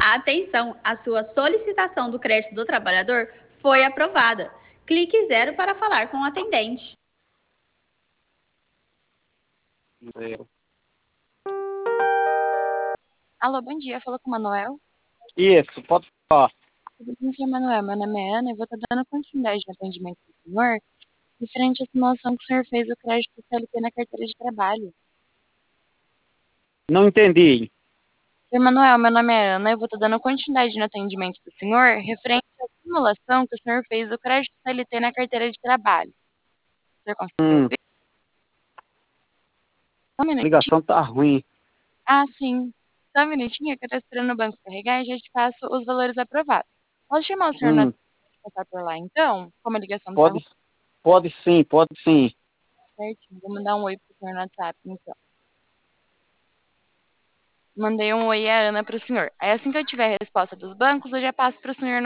Atenção, a sua solicitação do crédito do trabalhador foi aprovada. Clique 0 para falar com o atendente. 0. Alô, bom dia. Falou com o Manuel? Isso, pode falar. Tudo bem, senhor Manuel? Meu nome é Ana e vou estar dando continuidade no atendimento do senhor referente à simulação que o senhor fez do crédito do CLT na carteira de trabalho. Não entendi. Senhor Manuel, meu nome é Ana e vou estar dando continuidade no atendimento do senhor referente à simulação que o senhor fez do crédito do CLT na carteira de trabalho. O senhor consegue ouvir? Só um A minutinho. ligação tá ruim. Ah, sim. Só um minutinho que eu estou esperando o banco carregar e já te passo os valores aprovados. Posso chamar o senhor na passar por lá, então? Como a ligação está ruim, Pode sim, pode sim. certinho. Vou mandar um oi pro senhor no WhatsApp, então. Mandei um oi a Ana pro senhor. Aí assim que eu tiver a resposta dos bancos, eu já passo pro senhor